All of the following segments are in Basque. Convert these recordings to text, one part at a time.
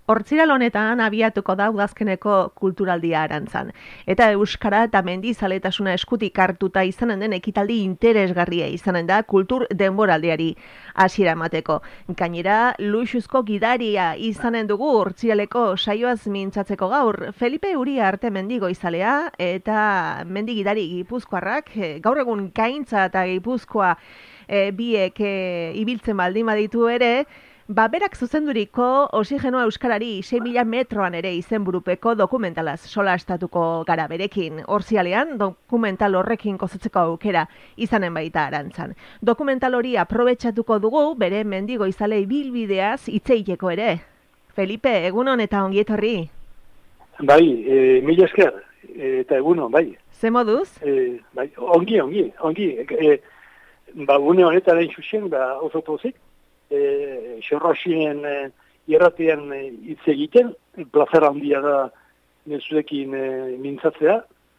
Hortziral honetan abiatuko da udazkeneko kulturaldia Arantzan. Eta euskara eta mendizaletasuna eskutik hartuta izanen den ekitaldi interesgarria izanen da kultur denboraldiari hasiera emateko. Gainera, luxuzko gidaria izanen dugu Hortziraleko saioaz mintzatzeko gaur. Felipe Uria arte mendigo izalea eta mendigidari gipuzkoarrak gaur egun Gaintza eta Gipuzkoa biek ibiltzen baldin baditu ere, berak zuzenduriko Oxigenoa Euskarari 6.000 metroan ere izenburupeko dokumentalaz solastatuko gara berekin. Hortzialean, dokumental horrekin gozatzeko aukera izanen baita Arantzan. Dokumental hori aprobetxatuko dugu bere mendigo izale ibilbideaz hitzeiteko ere. Felipe, egunon eta ongietorri? Bai, mila esker, eta egunon, bai. Ze moduz? Bai, ongi. Une honetan egin zuzen, oso pozik. Xorroxinen irratian hitz egiten, plazera handia da zuekin mintzatzea.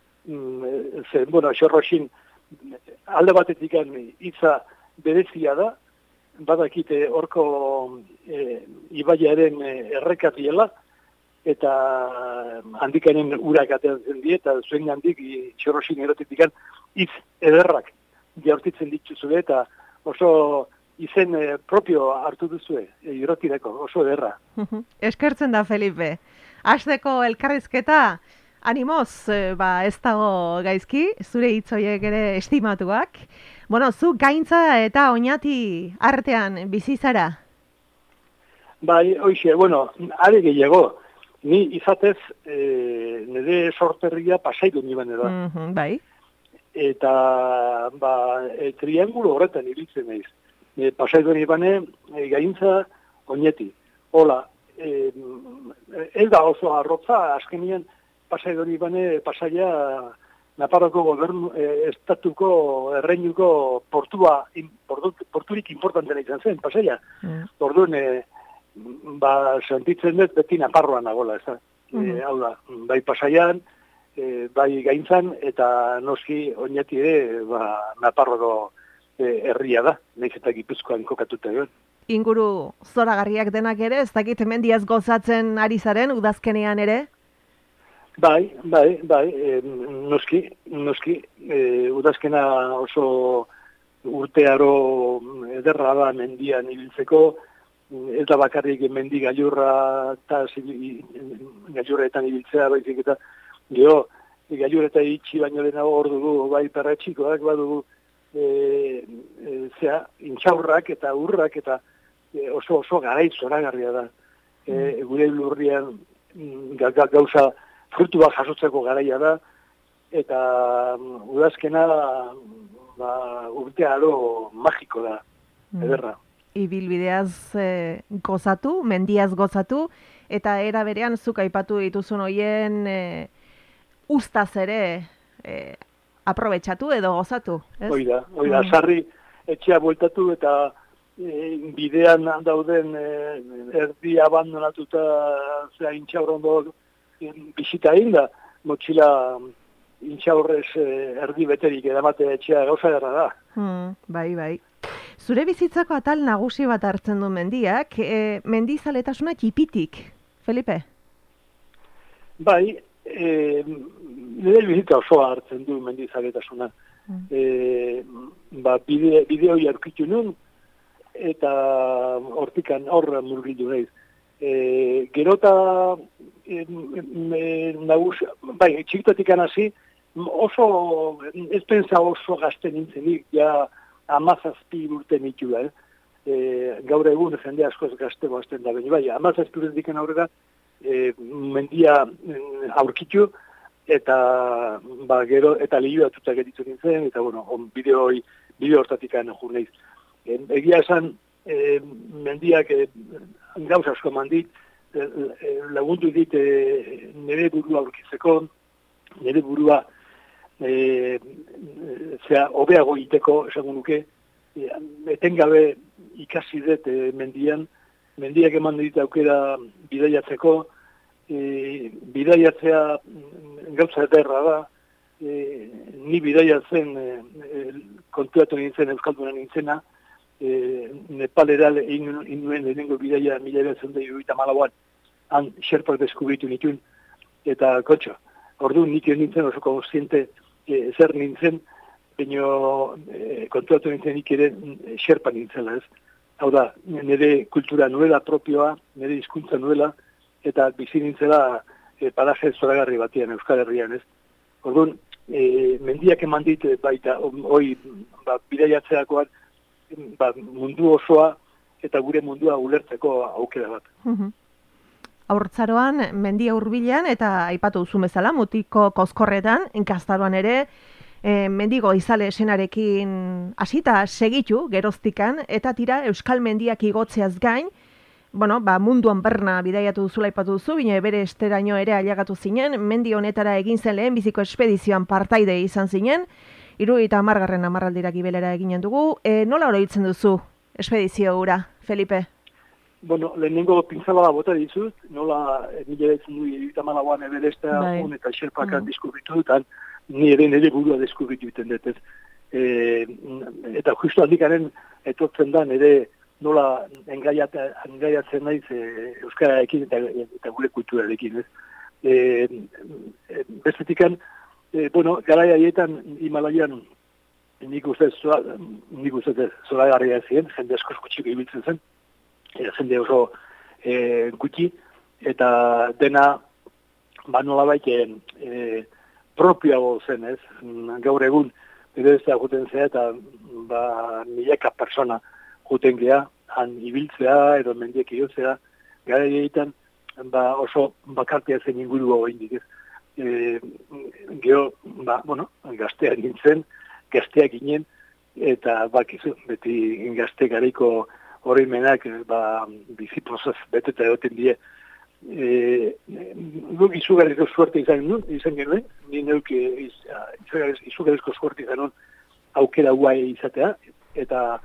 Xorroxin alde batetik hitza berezia da, badakite horko ibaiaren errekatiela, eta handikanen urak ateatzen die, eta zuen handik Xorroxin irratitik hitz ederrak jaurtitzen dituzue, eta oso izen propio hartu duzue, irrotireko, oso ederra. Eskertzen da, Felipe. Hasteko elkarrizketa, animoz, ez dago gaizki, zure hitzoiek ere estimatuak. Zu Gaintza eta Oñati artean bizi zara? Bai, hoxe, are gehiago. Ni izatez, nire sorterria Pasaido niban da. Bai. Eta, triangulo horretan ibiltzen naiz. Pasaido nibane, Gaintza, Oñeti. Hola, ez da oso arrotza, azkenien Pasaido nibane, Pasaia, Naparroko gobernu, estatuko, erreinuko porturik importantena izan zen, Pasaia. Orduan, sentitzen dut beti Naparroan nagola, ez da. Hau da, bai Pasaian, bai Gaintzan, eta noski Oñeti ere, Naparroko herria da, nahiz eta Gipuzkoan kokatuta egon. Inguru zoragarriak denak ere, ez dakit mendiaz gozatzen ari zaren, udazkenean ere? Bai, noski, udazkena oso urtearo ederra da mendian ibiltzeko, ez da bakarrik mendi gailurra eta gailurretan ibiltzea, baizik eta geho, gailurreta itxi baino denago hor dugu, bai perretxikoak, badugu, intxaurrak eta urrak eta oso garai zoragarria da. Gure lurrian gauza frutua jasotzeko garaia da, eta udazkena urtearo magiko da, ederra. Ibilbideaz gozatu, mendiaz gozatu, eta era berean zuk aipatu dituzun hoien ustaz ere aprobetxatu edo gozatu, ez? Oida, sarri etxea bueltatu eta bidean dauden erdi abandonatuta intxaurrondo bisita egin da, motxila intxaurrez erdi beterik edamate etxea gauza erra da. Bai. Zure bizitzako atal nagusi bat hartzen du mendiak, mendizaletasuna txipitik, Felipe? Bai, nire bizitza osoa hartzen du mendizaletasuna. Bideo jarkitu nun, eta hortikan horra murgildu naiz. Gerota, txikitatik hasi, oso, ez pensa oso gazte nintzenik, ja 17 urte nitu da. Gaur egun jende askoz gaztego azten da, baina bai, 17 urtetik aurrera, mendia aurkitu, eta gero, eta lehioatuta geritu nintzen, eta bideo hortatik jo naiz. Egia esan, mendiak gauza asko mandit, lagundu dit nire burua aurkitzeko, nire burua hobeago iteko, esango nuke, etengabe ikasi dut mendiak eman dit aukera bidaiatzeko, bidaiatzea gauza ederra da, ni bidaiatzen kontuatu nintzen, euskaldunan nintzena, Nepalera egin nuen lehenengo bidaia 1974an, han xerpak deskubritu nituen, eta kotxo, orduan nik nintzen oso konsiente zer nintzen, baino kontuatu nintzen nik ere xerpa nintzela, ez? Hau da, nire kultura nuela propioa, nire hizkuntza nuela, eta bizi nintzela paraje zoragarri batean, Euskal Herrian, ez? Orduan, mendiak eman dit, baita, bidaiatzeakoan, mundu osoa, eta gure mundua ulertzeko aukera bat. Haurtzaroan, mendia hurbilean eta aipatu duzu bezala, Mutiko Kozkorretan, Ikastaroan ere, mendigo izale esenarekin hasita segitu geroztikan, eta tira Euskal Mendiak igotzeaz gain, munduan berna bidaiatu duzula aipatu duzu, bine bere esteraino ere ailegatu zinen, mendi honetara egin zen lehen biziko espedizioan partaide izan zinen, 70. amarraldira gibelera eginen dugu. Nola oroitzen duzu espedizio hura, Felipe? Lehenengo pinzala bota dizut, nola mila betzen du 74an Everestea eta xerpakan deskubritu dutan, ni ere burua deskubritu iten dut. Eta justu handikaren etortzen da nire nola engaiatzen naiz euskararekin eta gure kulturarekin. Bestetikan, garai haietan Himalaian nik uste zoragarria ziren, jende asko gutxik ibiltzen zen, jende oso gutxi, eta dena nolabait propioago zen, ez? Gaur egun, ez da juten zea, eta milaka persona juten geha, han ibiltzea, edo mendiek igotzea, gara egiten, oso bakartia zen ingurua oindik, ez? Gero, gazteak nintzen, gazteak ginen, eta bakizu, beti gazte garaiko horreimenak bizipozaz beteta egoten die. Guk izugarrizko suerte izan genuen, ni neuk izugarrizko suerte izan nuen aukera guai izatea, eta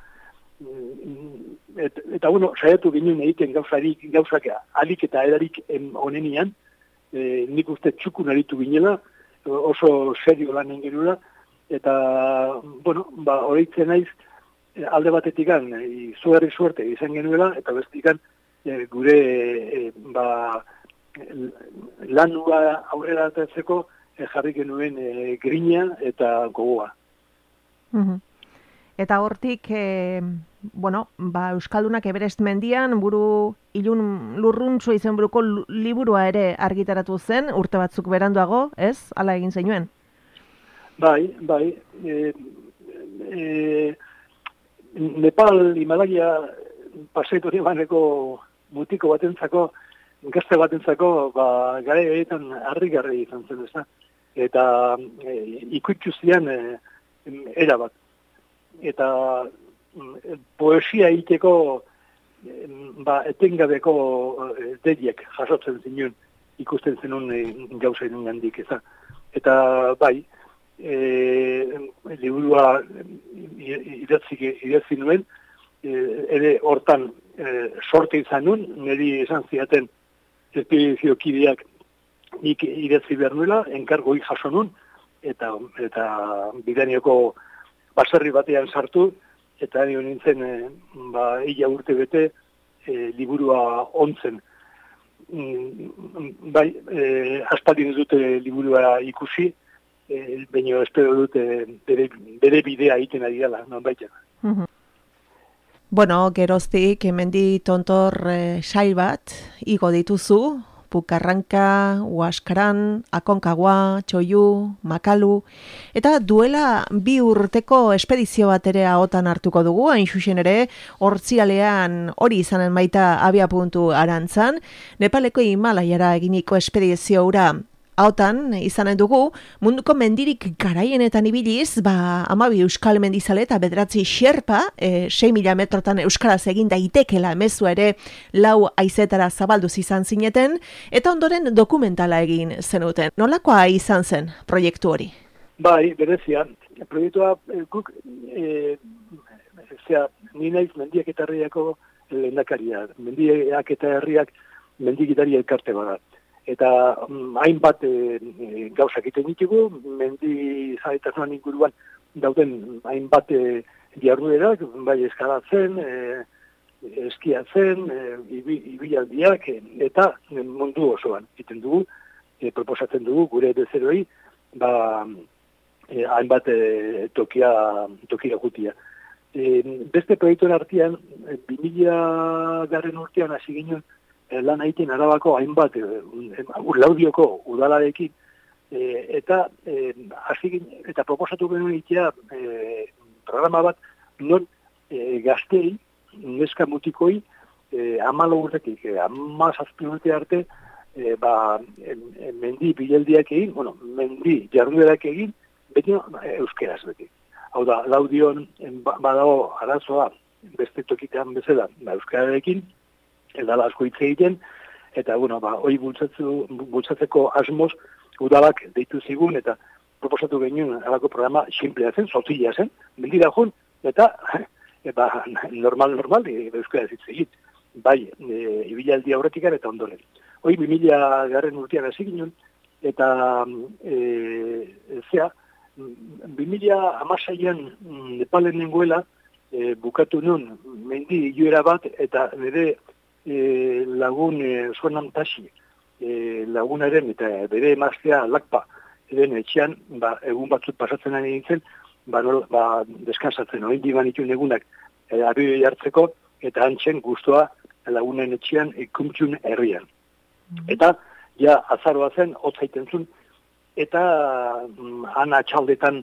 saiatu ginen egiten gauzak alik eta edarik onenian, nik uste txukun aritu ginela, oso serio lan genula, eta, horreitzen naiz, alde batetikan, izugarri suerte izan genuela, eta bestikan, gure lanua aurrera atatzeko jarri genuen grina eta gogoa. Eta hortik, Euskaldunak Everest mendian buru ilun lurruntxo izenburuko liburua ere argitaratu zen, urte batzuk beranduago, ez? Hala egin zenuen? Bai. Nepal, Himalaya, pasaitori baneko Mutiko batentzako, gazte batentzako, gara egiten harrigarri izan zen, ez da? Eta ikutsu zian erabat. Eta poesia egiteko etengabeko deiek jasotzen zinuen, ikusten zenun gauza inun gandik, ez da? Eta bai, liburua idatzi nuen, ere hortan sorte izan nuen, niri esan ziaten espedizio kideak nik idatzi behar nuela, enkargoi jaso nuen, eta bidanioko baserri batean sartu, eta nio nintzen ila urte bete liburua ontzen. Bai, aspaldin dute liburua ikusi, baina espero dute bere bidea egiten ari dela, non baita. Geroztik, hemendi tontor sail bat, igo dituzu, Pukarranka, Huaskaran, Aconcagua, Txoiu, Makalu, eta duela 2 urteko espedizio bat ere ahotan hartuko dugu, hain xuxen ere, hortzialean hori izanen baita abiapuntu arantzan, Nepaleko Himalaiara eginiko espedizio hura ahotan izanen dugu, munduko mendirik garaienetan ibiliz, 12 euskal mendizale eta 9 xerpa, 6.000 metrotan euskaraz egin daitekela mezua ere 4 haizetara zabalduz izan zineten, eta ondoren dokumentala egin zenuten. Nolakoa izan zen proiektu hori? Bai, berezia. Proiektua guk, ni naiz mendiak eta herriako lehendakaria. Mendiak eta herriak mendigitari elkarte badat. Eta hainbat gauzak egiten ditugu, mendi zaletasunan inguruan dauden hainbat jarduerak, bai eskalatzen, eskiatzen, ibilaldiak, eta mundu osoan egiten dugu, proposatzen dugu gure bezeroi, hainbat tokia gutia. Beste proiektuen artean, 2000 garren urtean hasi ginen lan egiten Arabako hainbat Laudioko udalarekin, eta proposatu genuen egitea programa bat non gaztei, neska mutikoi, 14 urtetik, 17 urte arte, mendi bilaldiak egin, mendi jarduerak egin, beti euskeraz beti. Hau da, Laudion badago arazoa beste tokitean bezala euskararekin, edala asko hitz egiten, eta hori bultzatzeko asmoz udalak deitu zigun, eta proposatu genuen alako programa simplea zen, zozila zen, mendira jun, eta normal, euskaraz hitz egit, bai, ibilaldi aurretikan eta ondoren. Hoi 2000 garren urtean hasi ginen, eta 2016an Nepalen nengoela, bukatu nun mendi joera bat, eta nire lagun Sonan Tashi, lagunaren eta bere emaztea Lakpa, eren etxean, egun batzut pasatzen ari nintzen, deskansatzen, hori diban itun egunak abioi hartzeko, eta antzen guztua lagunen etxean ikuntxun herrian. Eta, azaroa zen, hotzaiten zuen, eta ana txaldetan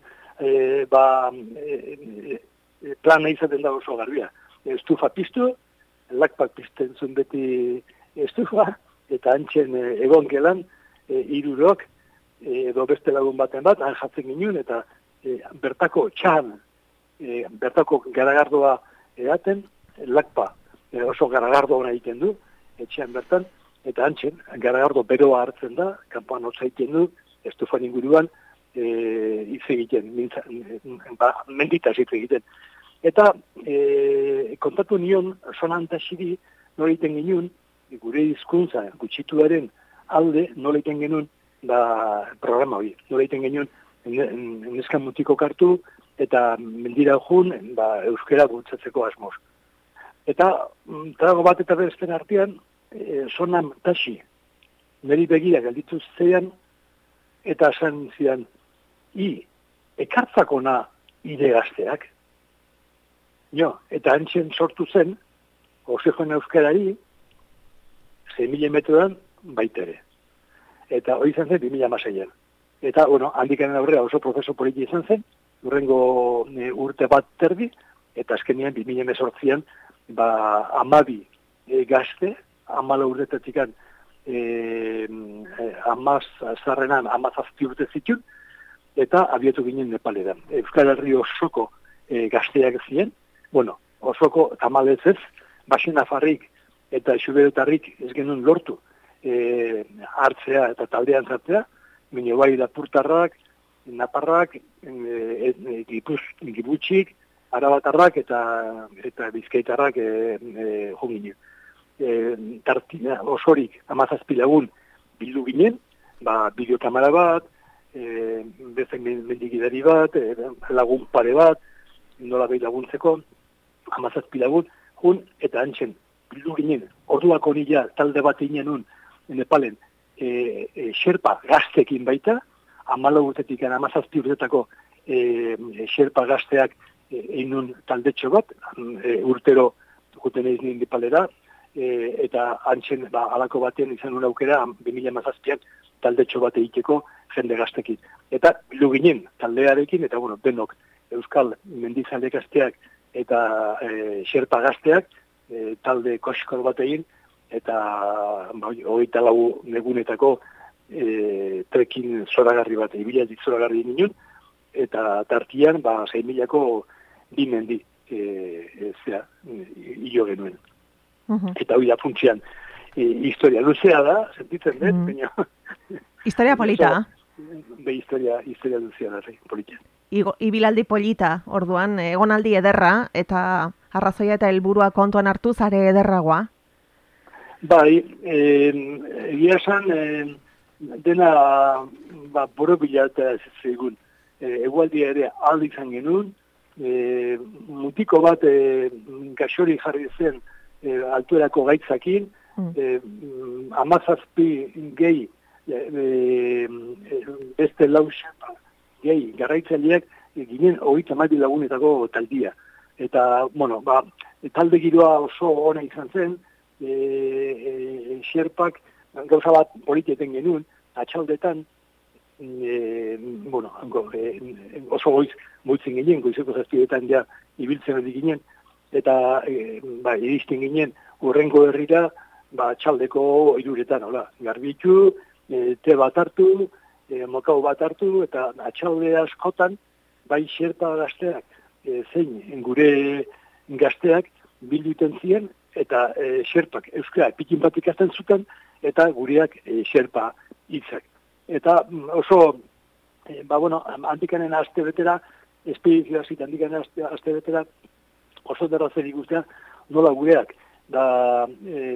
plana izaten da oso garbia. Estufa piztu, Lakpak pizten zuen beti estufa, eta antzen egon gelan, hirurok, edo beste lagun baten bat, han jatzen ginen, eta bertako txan, bertako garagardoa edaten, Lakpa oso garagardo hona egiten du, etxean bertan, eta antzen, garagardo beroa hartzen da, kanpoan hotza egiten du, estufan inguruan, hitz egiten, menditaz hitz egiten. Eta kontatu nion Sonan Tashiri nola egiten genuen, gure hizkuntza gutxituaren alde nola egiten genuen programa hori. Nola egiten genuen neskan mutiko kartu eta mendira jun euskera bultzatzeko asmoz. Eta trago bat eta beresten artean Sonan Tashi niri begira galditu zean eta esan zidan ekartzakona ide gazteak. Eta antzen sortu zen, oxegoen euskarari, 6.000 metroan baitere. Eta hori izan zen 2016an. Eta, handikaren aurrera oso prozeso politi izan zen, urrengo urte bat terdi, eta azkenian 2018an, 12 gazte, 14 urtetatikan, zarrenan 17 urte zitun, eta abiatu ginen Nepaleran. Euskal Herri osoko gazteak ziren, osoko tamalez ez, Baxenafarrik eta Xuberotarrik ez genuen lortu hartzea eta taldean zartzea, baina bai Lapurtarrak, Naparrak, Giputxik, Arabatarrak eta Bizkaitarrak jonginen. Osorik 17 lagun bildu ginen, bideokamera bat, bezen mendigidari bat, lagun pare bat, nola behi laguntzeko, 17 lagun, eta antzen, bildu ginen, orduako nila talde bat inenun, Nepalen, xerpa gaztekin baita, 14 urtetik 17 urtetako xerpa gazteak einun taldetxo bat, urtero juten egin Nepalera, eta antzen alako batean izan un aukera 2017an taldetxo bat egiteko jende gaztekin. Eta bildu ginen taldearekin, eta denok Euskal mendizale gazteak eta xerpa gazteak talde koskor bat egin, eta 24 negunetako trekin zoragarri bat, ibilaldi zoragarri ginen, eta tartian 6.000ko bi mendi hilo genuen. Eta hori da funtzian historia luzea da, sentitzen dut, baina... Historia polita. Historia luzea da, polita. Ibilaldi polita, orduan, egonaldi ederra, eta arrazoia eta helburua kontuan hartu zare ederragoa? Bai, egia esan, dena borobila eta zegoen. Egualdia ere aldi izan genuen, mutiko bat gaxori jarri zen altuerako gaitzakin, 17 gehi beste lau xerpa gehi garraitzaileak ginen 32 lagunetako taldia. Eta, bueno, talde giroa oso ona izan zen, xerpak gauza bat politieten genuen, atxaldetan, oso goiz multzen ginen, goizeko zazpietan ja ibiltzen hori ginen, eta iristen ginen urrengo herrira, txaldeko 3:00, hola, garbitu, te bat hartu, mokau bat hartu, eta atxalde askotan, bai xerpa gazteak, zein gure gazteak bilduten ziren, eta xerpak euskara pikin bat ikasten zuten, eta gureak xerpa hitzak. Eta oso, handikanen aste betera, espedizioa zit handikanen aste betera, oso derrazen ikustea, nola gureak, da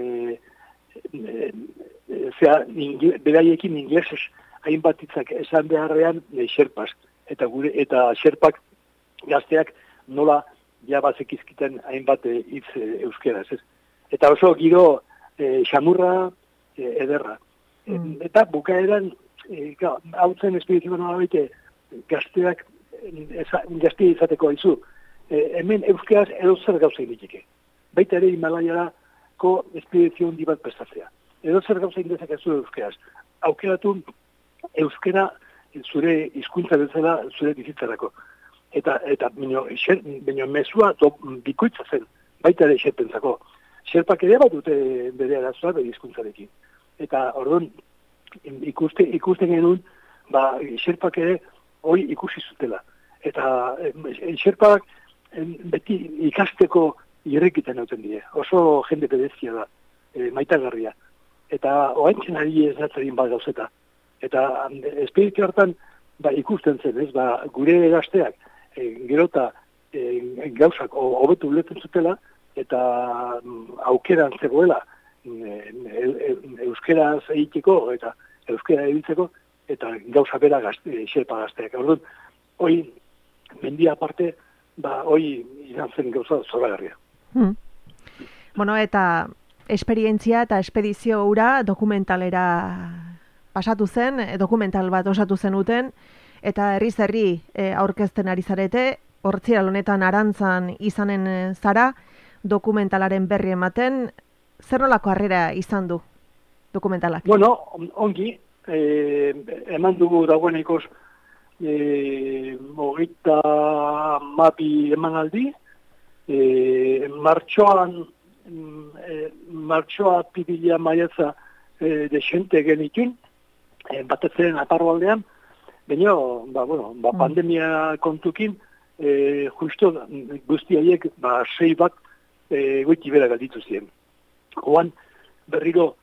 beraiekin inglesez hainbat hitzak esan beharrean xerpaz, eta xerpak gazteak nola jabazekizkiten hainbat hitz euskeraz, ez? Eta oso giro xamurra ederra. Eta bukaeran, hau zen espedizioa nola baite, gazteak izateko haizu. Hemen euskeraz edo zer gauza inditeke. Baita ere Himalaiarako espedizio handi bat prestatzea. Edo zer gauza indezak ez euskeraz. Aukeratu euskera zure hizkuntza bezala zure bizitzarako. Eta baino mezua bikoitza zen, baita ere xerpentzako. Xerpak ere bat dute bere arazoa bere hizkuntzarekin. Eta orduan ikusten genuen, xerpak ere hori ikusi zutela. Eta xerpak beti ikasteko irrekiten hauten die. Oso jende berezia da, maitagarria. Eta oaintzen ari ez natzarin bat gauzeta. Eta espedizio hartan ikusten zen, ez, gure gazteak gerota gauzak hobetu ulertzen zutela, eta aukeran zegoela euskeraz egiteko eta euskera egitzeko, eta gauza bera xerpa gazteak. Orduan, hoi mendia aparte, hoi izan zen gauza zoragarria. Bueno, eta esperientzia eta espedizio hura dokumentalera pasatu zen, dokumental bat osatu zenuten, eta herri aurkezten ari zarete, hortziral honetan Arantzan izanen zara, dokumentalaren berri ematen, zer nolako harrera izan du dokumentalak? Bueno, ongi, eman dugu dagoenekoz 32 emanaldi, martxoa pibila maiatza desente genitun, batetzen aparro aldean, baina, pandemia kontukin, justo guzti haiek, 6 bat goiti bera galditu ziren. Oan, berriro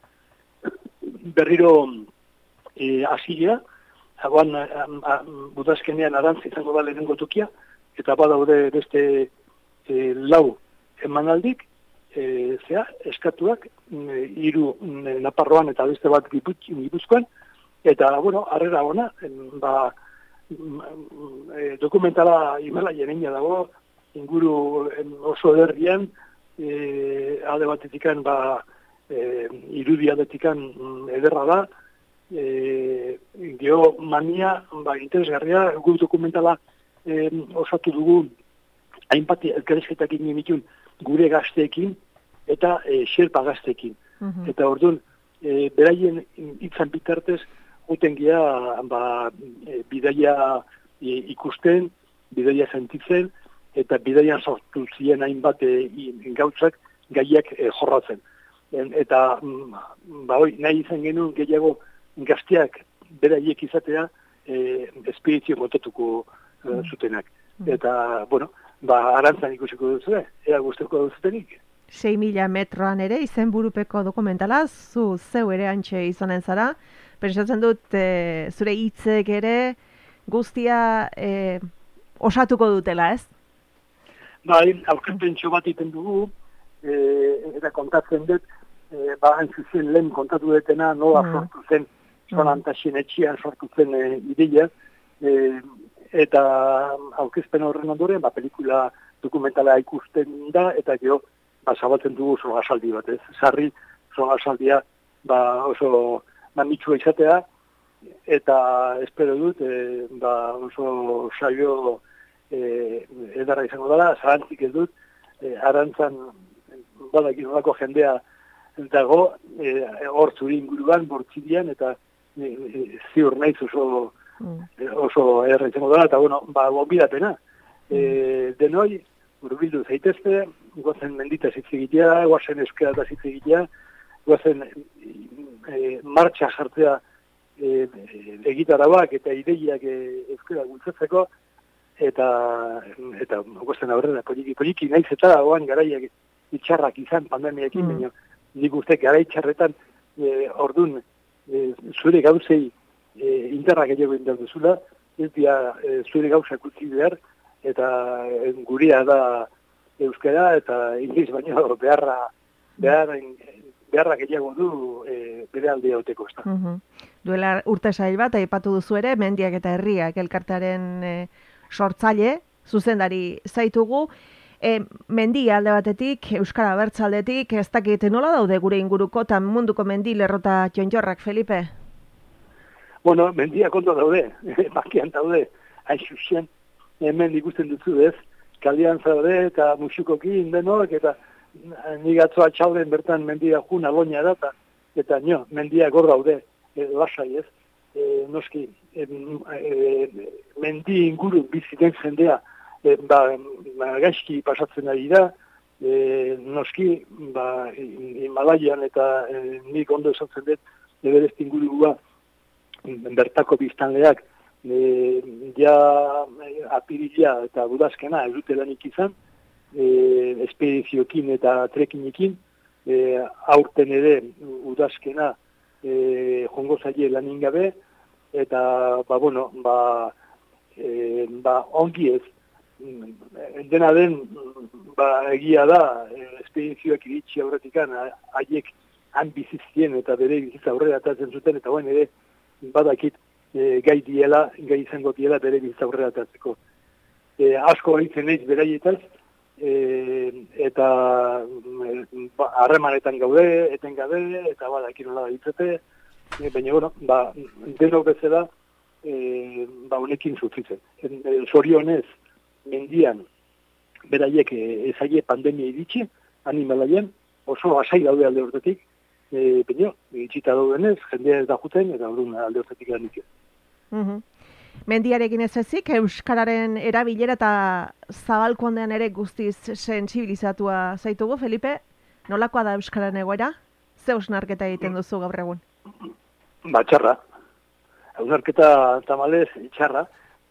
asilia, oan, budazkenean Arantz izango da lehenengo tokia, eta badaude beste 4 emanaldik, eskatuak, 3 Naparroan eta beste bat Gipuzkoan, eta, harrera ona, dokumentala Himalaien egina dago, inguru oso ederrian, alde batetikan, irudi aldetikan ederra da, geomania, interesgarria, gu dokumentala osatu dugu, hainbat elkarrizketak egin ditun gure gazteekin, eta xerpa gazteekin. Eta orduan, beraien hitzan bitartez, guten gea, bidaia ikusten, bidaia sentitzen, eta bidaian sortu ziren hainbat gauzak gaiak jorratzen. Eta, nahi izan genuen gehiago gazteak beraiek izatea espedizio motatuko zutenak. Eta, Arantzan ikusiko duzu, ea guztuko duzutenik. 6.000 metroan ere izenburupeko dokumentala, zeu ere antxe izanen zara. Pentsatzen dut, zure hitzek ere guztia osatuko dutela, ez? Aurkezpentxo bat iten dugu, eta kontatzen dut, zuzen lehen kontatu detena, nola sortu zen, zolantaxen etxian sortu zen ideia, eta aurkezpen horren ondoren, pelikula dokumentala ikusten da, eta zabaltzen dugu zogasaldi bat, ez? Sarri zogasaldia oso mamitsua izatea, eta espero dut, oso saio edarra izango dela, zarantzik ez dut, arantzan badakit nolako jendea dago, hor zuri inguruan, bortzidian, eta ziur naiz oso erra izango dela, eta bueno, gonbidapena. Denoi, urbildu zaitezte, guazen mendita zitzegitea, guazen eskerata zitzegitea, guazen martxa jartzea egitarabak eta ideiak euskara bultzatzeko, eta guazen aurrera, poliki naiz eta dagoan garaiak itxarrak izan pandemiakin, baina nik uste garai txarretan ordun zure gauzei indarrak gehiago indar duzula, ez dira zure gauzak utzi behar, eta guria da euskara, eta ingiz baino beharra gehiago du bere aldea oteko. Duela urte sail bat, aipatu duzu ere, Mendiak eta Herriak elkartearen sortzaile, zuzendari zaitugu. Mendi alde batetik, euskara abertzaldetik, ez dakit nola daude gure inguruko eta munduko mendi lerrota txonjorrak, Felipe? Bueno, mendiak ondo daude, bakian daude, hain zuzen, hemen ikusten dutzu ez, kalian zaude eta musukokin denok, eta nigatzoa txauden bertan mendia jun aloina da, eta mendiak hor daude, lasai ez, noski, mendi inguru biziten jendea, gaizki pasatzen ari da, noski, Himalaian eta nik ondo esatzen dut, Everest ingurua bertako biztanleak apirila eta budazkena ez dute lanik izan, espediziokin eta trekinekin, aurten ere udazkena jongo zaile lanin gabe, eta ongi ez, dena den egia da espedizioak iritsi aurretikan haiek han bizizien eta bere bizitza aurrera atatzen zuten, eta guen ere badakit gai izango diela bere bizitza aurrera atatzeko. Asko gaitzen eiz beraietaz, eta harremanetan gaude, etengabe, eta badakit nola da ditzete, baina, denok bezala honekin sufritzen. Zorionez, mendian, beraiek ezaie pandemia iritsi, animalaien, oso asai daude alde hortetik, baina, itxita daudenez, jendea ez da juten, eta alde hortetik da nik. Mendiarekin ez ezik, euskararen erabilera eta zabalkondean ere guztiz sentsibilizatua zaitugu, Felipe? Nolakoa da euskararen egoera? Ze hausnarketa egiten duzu gaur egun? Txarra. Hausnarketa tamalez txarra.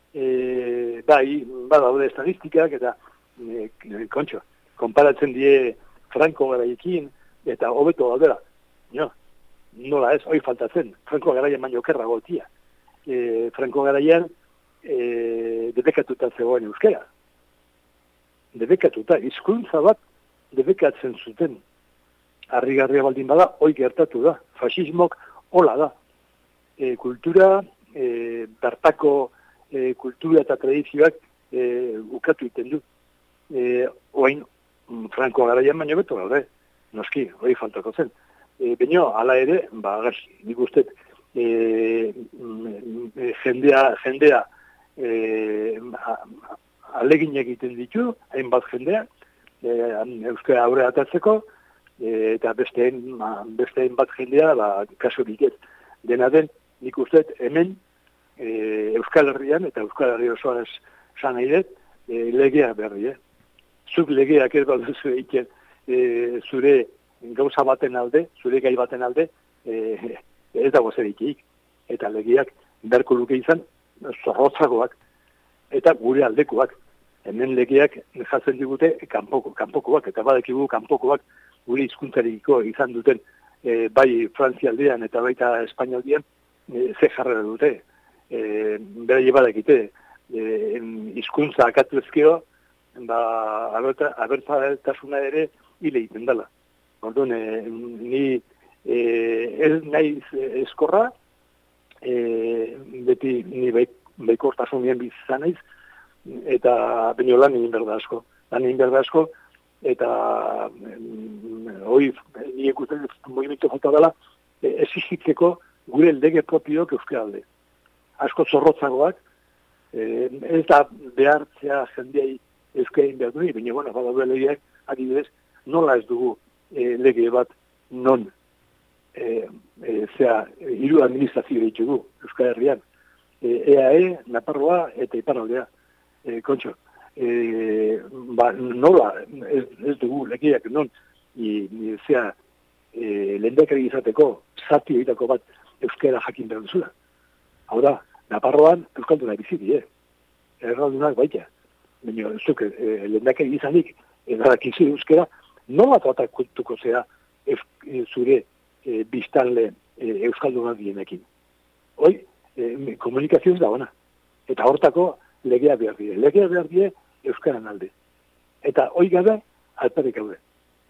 Badaude estadistikak eta konparatzen die Franco garaiekin eta hobeto daudela. Nola ez, hoi faltatzen. Franco garaien baino okerrago tia. Franco garaian debekatuta zegoen euskara. Debekatuta, hizkuntza bat debekatzen zuten. Harrigarria baldin bada, hoi gertatu da. Fasismok hola da. Kultura, bertako kultura eta tradizioak ukatu iten du. Oain, Franco garaian baino beto gaude. Noski, hoi faltako zen. Baina, hala ere, nik ustet, jendea alegin egiten ditu, hainbat jendea, euskara aurre atatzeko, eta beste hainbat jendea, kasurik ez. Dena den, nik uste hemen, Euskal Herrian, eta Euskal Herri osoan esan nahi dut, legea berri, Zuk legeak ez baduzu egiten zure gauza baten alde, zure gai baten alde, ez dago zer ikik. Eta legeak berko luke izan zorrotzagoak eta gure aldekoak. Hemen legeak jatzen digute kanpokoak, eta badakigu kanpokoak gure hizkuntzariko izan duten bai Frantzialdean eta baita Espainialdean ze jarrera dute. Beraie badakite hizkuntza akatu ezkero, abertzaletasuna ere hile egiten dela. Orduan, ni ez naiz eskorra, beti ni baikortasunien bizizan naiz, eta baino lan egin berda asko. Lan egin berda asko, eta hoi nire ikusten movimiento falta dela exigitzeko gure lege propioak euskaralde. Asko zorrotzagoak, ez da behartzea jendeai euskarin behar duen, baina bueno, badabe legeak, adibidez, nola ez dugu lege bat non hiru administrazio ditugu Euskal Herrian. EAE, Naparroa eta Iparraldea. Kontxo, nola ez dugu legeak non lehendakari izateko zati egitako bat euskara jakin behar duzula. Hau da, Naparroan euskalduna biziti, erraldunak baita. Baina, zuke, lehendakari izanik, errakizu euskara, nola tratakutuko zera zure biztanle euskaldunak dienekin. Hoi, komunikazio ez da ona. Eta hortako legea behar die. Legea behar die euskaran alde. Eta hoi gabe, alperrik gaude.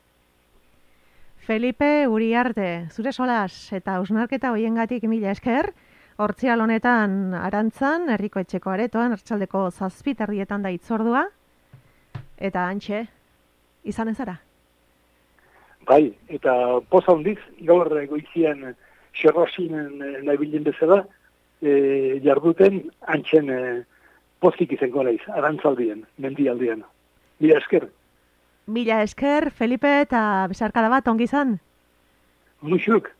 Felipe Uriarte, zure solas eta hausnarketa hoiengatik mila esker, hortzial honetan Arantzan, herriko etxeko aretoan, arratsaldeko 7:00 da hitzordua, eta hantxe, izan ezara? Bai, eta poza hondiz, gaur goizian xerrosinen nahibilen bezala, jarduten hantxen pozik izango naiz, Arantzaldien, mendialdean. Mila esker. Mila esker, Felipe, eta besarkada bat ongi izan? Muxuk.